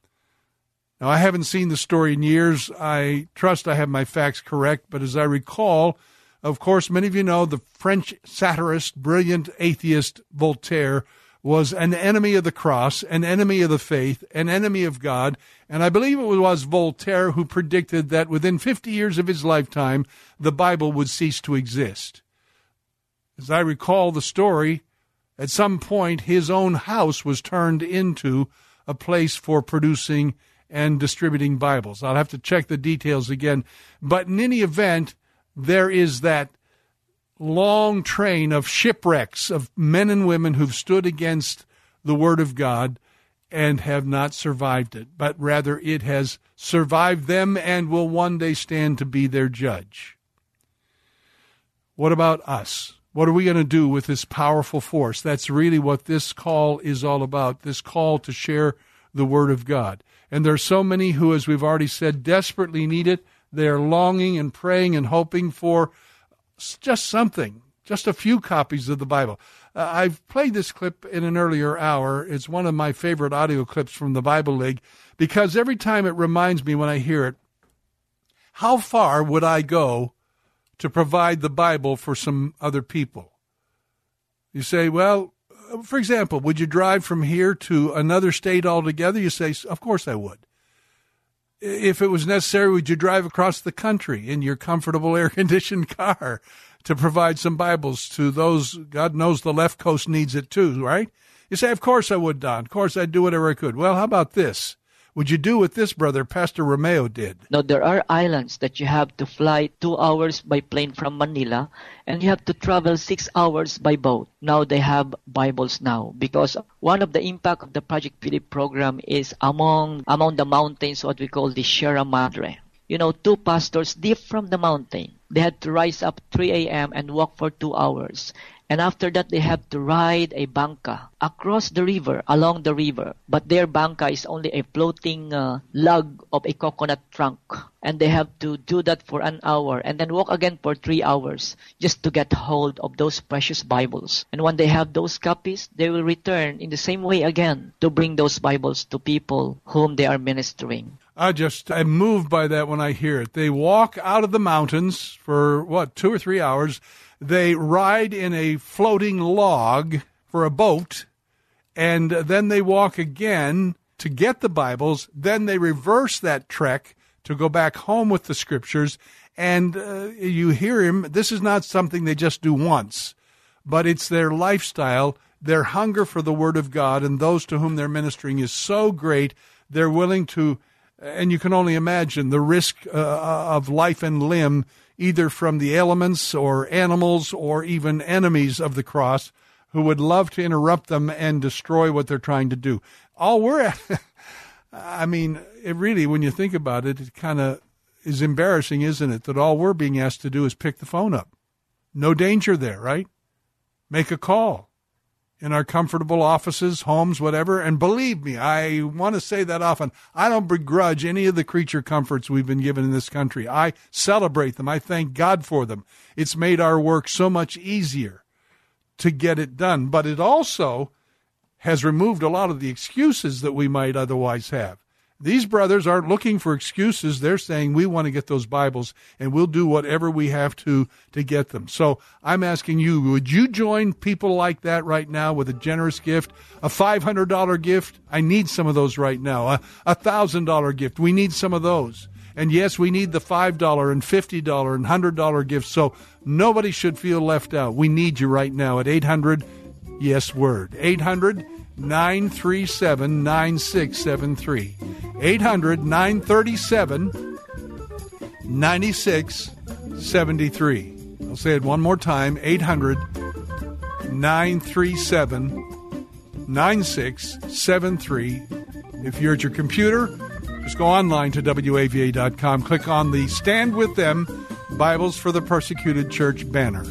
Now, I haven't seen the story in years. I trust I have my facts correct, but as I recall, of course, many of you know the French satirist, brilliant atheist Voltaire was an enemy of the cross, an enemy of the faith, an enemy of God, and I believe it was Voltaire who predicted that within fifty years of his lifetime, the Bible would cease to exist. As I recall the story, at some point his own house was turned into a place for producing and distributing Bibles. I'll have to check the details again, but in any event, there is that long train of shipwrecks of men and women who've stood against the Word of God and have not survived it, but rather it has survived them and will one day stand to be their judge. What about us? What are we going to do with this powerful force? That's really what this call is all about, this call to share the Word of God. And there's so many who, as we've already said, desperately need it. They're longing and praying and hoping for just something, just a few copies of the Bible. Uh, I've played this clip in an earlier hour. It's one of my favorite audio clips from the Bible League because every time it reminds me when I hear it, how far would I go to provide the Bible for some other people? You say, well, for example, would you drive from here to another state altogether? You say, of course I would. If it was necessary, would you drive across the country in your comfortable air-conditioned car to provide some Bibles to those? God knows the left coast needs it too, right? You say, of course I would, Don. Of course I'd do whatever I could. Well, how about this? Would you do what this brother, Pastor Romeo, did? Now, there are islands that you have to fly two hours by plane from Manila, and you have to travel six hours by boat. Now they have Bibles now, because one of the impact of the Project Philip program is among among the mountains, what we call the Sierra Madre. You know, two pastors deep from the mountain, they had to rise up three a.m. and walk for two hours. And after that, they have to ride a banca across the river, along the river. But their banca is only a floating uh, log of a coconut trunk. And they have to do that for an hour and then walk again for three hours just to get hold of those precious Bibles. And when they have those copies, they will return in the same way again to bring those Bibles to people whom they are ministering. I just, I'm moved by that when I hear it. They walk out of the mountains for, what, two or three hours. They ride in a floating log for a boat, and then they walk again to get the Bibles. Then they reverse that trek to go back home with the Scriptures. And uh, you hear him, this is not something they just do once, but it's their lifestyle. Their hunger for the Word of God and those to whom they're ministering is so great, they're willing to, and you can only imagine the risk uh, of life and limb, either from the elements or animals or even enemies of the cross who would love to interrupt them and destroy what they're trying to do. All we're at, I mean, it really, when you think about it, it kind of is embarrassing, isn't it, that all we're being asked to do is pick the phone up. No danger there, right? Make a call in our comfortable offices, homes, whatever. And believe me, I want to say that often, I don't begrudge any of the creature comforts we've been given in this country. I celebrate them. I thank God for them. It's made our work so much easier to get it done. But it also has removed a lot of the excuses that we might otherwise have. These brothers aren't looking for excuses. They're saying, we want to get those Bibles, and we'll do whatever we have to to get them. So I'm asking you, would you join people like that right now with a generous gift? A five hundred dollars gift? I need some of those right now. A one thousand dollars gift? We need some of those. And yes, we need the five dollars and fifty dollars and one hundred dollars gifts. So nobody should feel left out. We need you right now at eight hundred, yes, word. eight hundred, nine three seven, nine six seven three. eight hundred, nine three seven, nine six seven three. I'll say it one more time. eight hundred, nine three seven, nine six seven three. If you're at your computer, just go online to W A V A dot com. Click on the Stand With Them, Bibles for the Persecuted Church banner.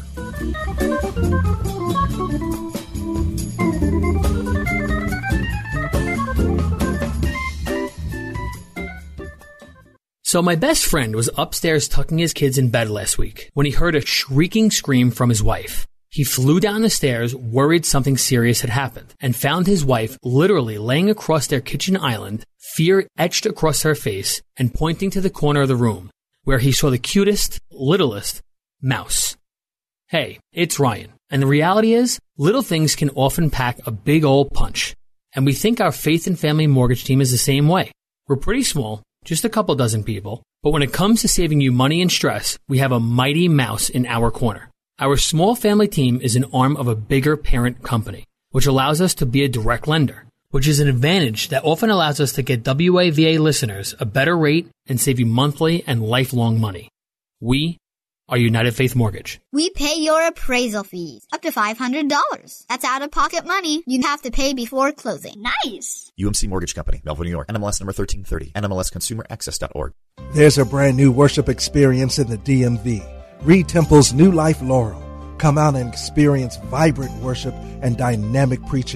So my best friend was upstairs tucking his kids in bed last week when he heard a shrieking scream from his wife. He flew down the stairs, worried something serious had happened, and found his wife literally laying across their kitchen island, fear etched across her face, and pointing to the corner of the room, where he saw the cutest, littlest mouse. Hey, it's Ryan, and the reality is, little things can often pack a big old punch. And we think our Faith and Family Mortgage team is the same way. We're pretty small, just a couple dozen people, but when it comes to saving you money and stress, we have a mighty mouse in our corner. Our small family team is an arm of a bigger parent company, which allows us to be a direct lender, which is an advantage that often allows us to get W A V A listeners a better rate and save you monthly and lifelong money. We are United Faith Mortgage. We pay your appraisal fees, up to five hundred dollars. That's out-of-pocket money you have to pay before closing. Nice! U M C Mortgage Company, Melville, New York. N M L S number thirteen thirty. N M L S consumer access dot org. There's a brand new worship experience in the D M V. Reed Temple's New Life Laurel. Come out and experience vibrant worship and dynamic preaching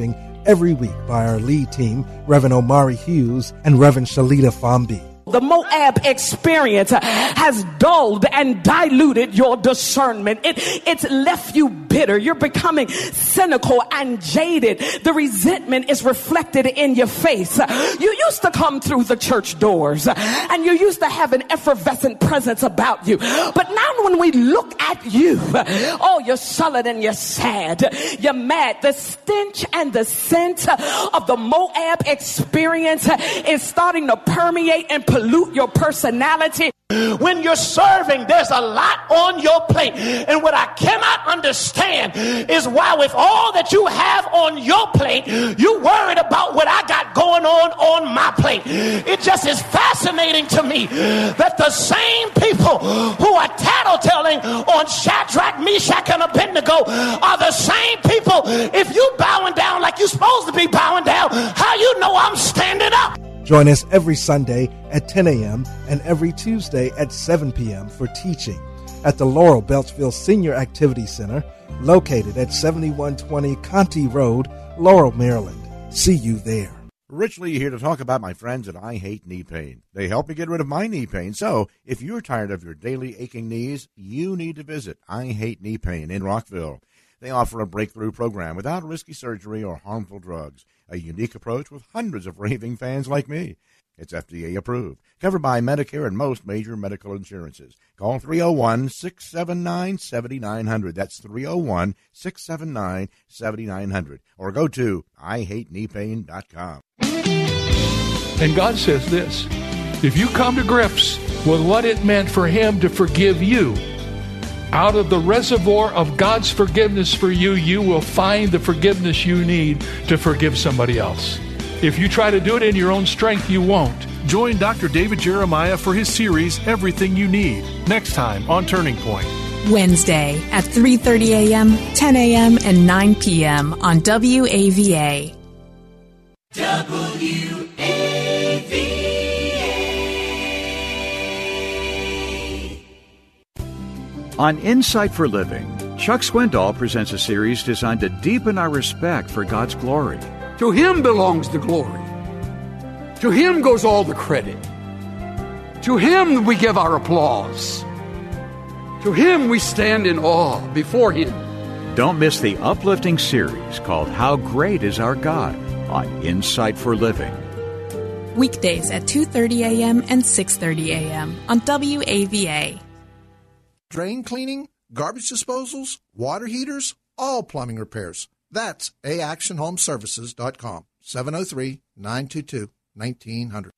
every week by our lead team, Reverend Omari Hughes and Reverend Shalita Fambi. The Moab experience has dulled and diluted your discernment. It, it's left you bitter. You're becoming cynical and jaded. The resentment is reflected in your face. You used to come through the church doors and you used to have an effervescent presence about you. But now when we look at you, oh, you're sullen and you're sad. You're mad. The stench and the scent of the Moab experience is starting to permeate and pollute your personality. When you're serving, there's a lot on your plate. And what I cannot understand is why with all that you have on your plate, you're worried about what I got going on on my plate. It just is fascinating to me that the same people who are tattletelling on Shadrach, Meshach, and Abednego are the same people. If you bowing down like you're supposed to be bowing down, how you know I'm standing up? Join us every Sunday at ten a.m. and every Tuesday at seven p.m. for teaching at the Laurel Beltsville Senior Activity Center, located at seventy-one twenty Conti Road, Laurel, Maryland. See you there. Rich Lee here to talk about my friends at I Hate Knee Pain. They help me get rid of my knee pain. So if you're tired of your daily aching knees, you need to visit I Hate Knee Pain in Rockville. They offer a breakthrough program without risky surgery or harmful drugs. A unique approach with hundreds of raving fans like me. It's F D A approved, covered by Medicare and most major medical insurances. Call three oh one, six seven nine, seven nine zero zero. That's three oh one, six seven nine, seven nine zero zero. Or go to I hate knee pain dot com. And God says this, if you come to grips with what it meant for him to forgive you, out of the reservoir of God's forgiveness for you, you will find the forgiveness you need to forgive somebody else. If you try to do it in your own strength, you won't. Join Doctor David Jeremiah for his series, Everything You Need, next time on Turning Point. Wednesday at three thirty a.m., ten a.m., and nine p.m. on W A V A. W A V A. On Insight for Living, Chuck Swindoll presents a series designed to deepen our respect for God's glory. To Him belongs the glory. To Him goes all the credit. To Him we give our applause. To Him we stand in awe before Him. Don't miss the uplifting series called How Great Is Our God on Insight for Living. Weekdays at two thirty a.m. and six thirty a.m. on W A V A. Drain cleaning, garbage disposals, water heaters, all plumbing repairs. That's a action home services dot com. seven oh three, nine two two, nineteen hundred.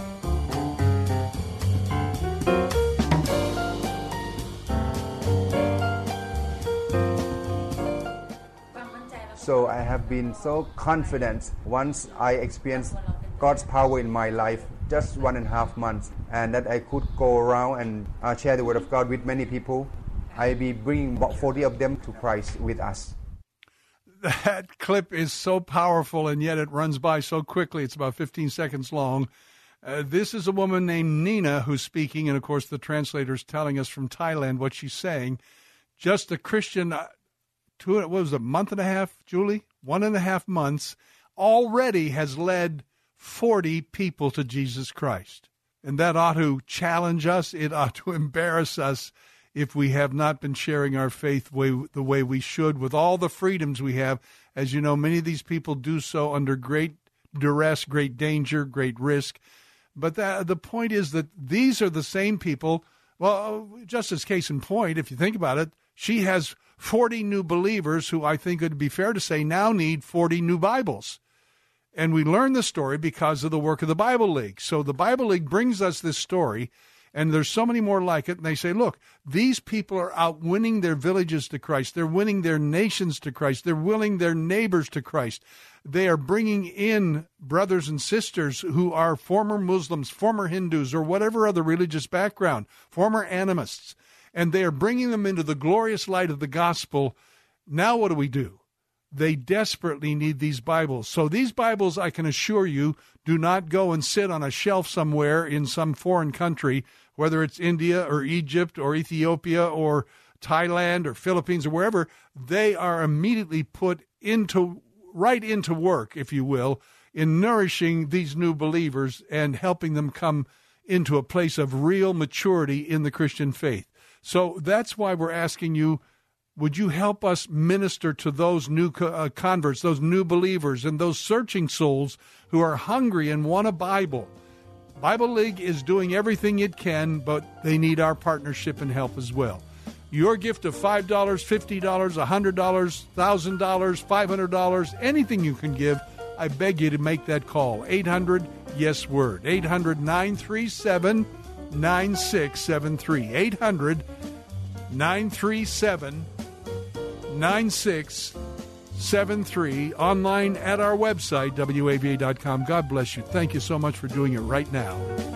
So I have been so confident once I experienced God's power in my life, just one and a half months, and that I could go around and uh, share the word of God with many people. I'll be bringing about forty of them to Christ with us. That clip is so powerful, and yet it runs by so quickly. It's about fifteen seconds long. Uh, this is a woman named Nina who's speaking, and, of course, the translator's telling us from Thailand what she's saying. Just a Christian, uh, two, what was it, a month and a half, Julie? One and a half months, already has led forty people to Jesus Christ. And that ought to challenge us. It ought to embarrass us if we have not been sharing our faith way, the way we should, with all the freedoms we have. As you know, many of these people do so under great duress, great danger, great risk. But the, the point is that these are the same people. Well, just as case in point, if you think about it, she has forty new believers who I think it would be fair to say now need forty new Bibles. And we learn the story because of the work of the Bible League. So the Bible League brings us this story, and there's so many more like it, and they say, look, these people are out winning their villages to Christ. They're winning their nations to Christ. They're winning their neighbors to Christ. They are bringing in brothers and sisters who are former Muslims, former Hindus, or whatever other religious background, former animists, and they are bringing them into the glorious light of the gospel. Now what do we do? They desperately need these Bibles. So these Bibles, I can assure you, do not go and sit on a shelf somewhere in some foreign country, whether it's India or Egypt or Ethiopia or Thailand or Philippines or wherever. They are immediately put into right into work, if you will, in nourishing these new believers and helping them come into a place of real maturity in the Christian faith. So that's why we're asking you, would you help us minister to those new uh, converts, those new believers, and those searching souls who are hungry and want a Bible? Bible League is doing everything it can, but they need our partnership and help as well. Your gift of five dollars, fifty dollars, one hundred dollars, one thousand dollars, five hundred dollars, anything you can give, I beg you to make that call. eight hundred yes word. eight hundred nine three seven nine six seven three. eight hundred nine three seven nine six seven three. Online at our website, W A V A dot com. God bless you. Thank you so much for doing it right now.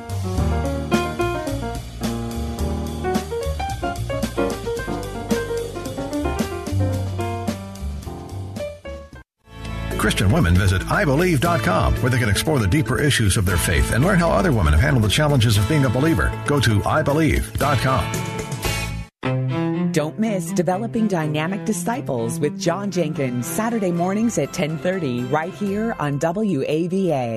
Christian women visit I Believe dot com, where they can explore the deeper issues of their faith and learn how other women have handled the challenges of being a believer. Go to I Believe dot com. Don't miss Developing Dynamic Disciples with John Jenkins, Saturday mornings at ten thirty, right here on W A V A.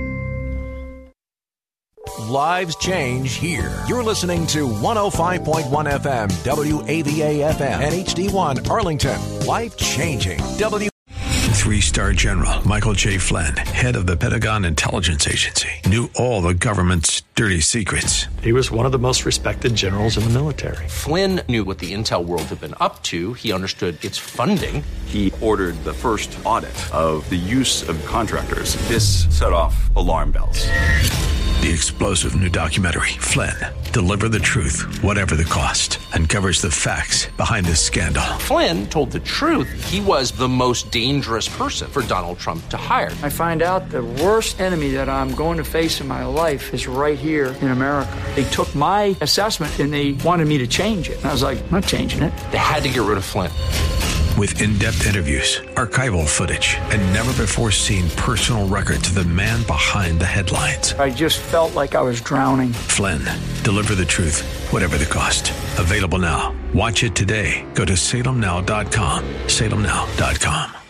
Lives change here. You're listening to one oh five point one F M, W A V A F M, and H D one Arlington. Life changing. W. Three-star General Michael J. Flynn, head of the Pentagon Intelligence Agency, knew all the government's dirty secrets. He was one of the most respected generals in the military. Flynn knew what the intel world had been up to. He understood its funding. He ordered the first audit of the use of contractors. This set off alarm bells. The explosive new documentary, Flynn, Deliver the Truth, Whatever the Cost, uncovers the facts behind this scandal. Flynn told the truth. He was the most dangerous person for Donald Trump to hire. I find out the worst enemy that I'm going to face in my life is right here in America. They took my assessment and they wanted me to change it. And I was like, I'm not changing it. They had to get rid of Flynn. With in-depth interviews, archival footage, and never-before-seen personal records of the man behind the headlines. I just felt like I was drowning. Flynn, Deliver the Truth, Whatever the Cost. Available now. Watch it today. Go to Salem Now dot com. Salem Now dot com.